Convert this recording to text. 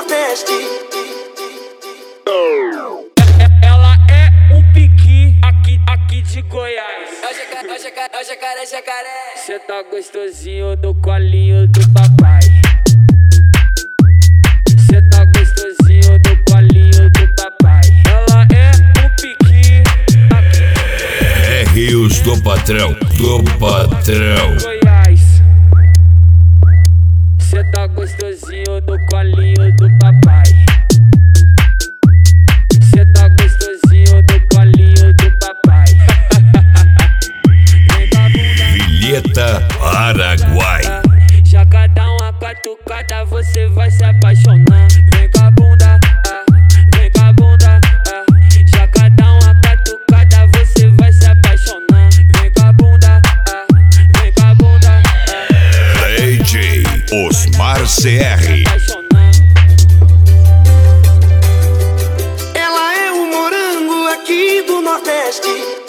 Nordeste. Ela é um piqui aqui de Goiás. É o jacaré. Cê tá gostosinho no colinho do papai. Cê tá gostosinho no colinho do papai. Ela é um piqui É Rios do patrão, Goiás. Cê tá gostosinho no colinho do papai. Cê tá gostosinho no colinho do papai. Vinheta Paraguai. Já cada uma catucada você vai se apaixonar. Vem com a bunda, vem com a bunda, já cada uma catucada você vai se apaixonar. Vem com a bunda, vem com a bunda, DJ Osmar CR. apaixonar. Ela é o morango aqui do Nordeste.